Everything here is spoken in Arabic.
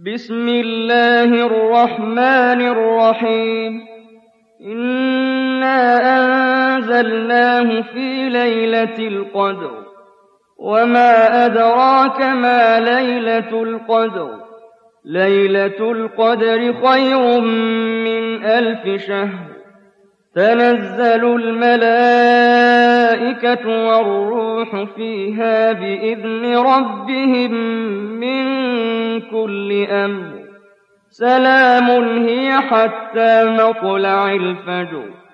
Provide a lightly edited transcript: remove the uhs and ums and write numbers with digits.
بسم الله الرحمن الرحيم إنا أنزلناه في ليلة القدر وما أدراك ما ليلة القدر ليلة القدر خير من 1000 شهر تنزل الملائكة والروح فيها بإذن ربهم من كل أمر سلام هي حتى مطلع الفجر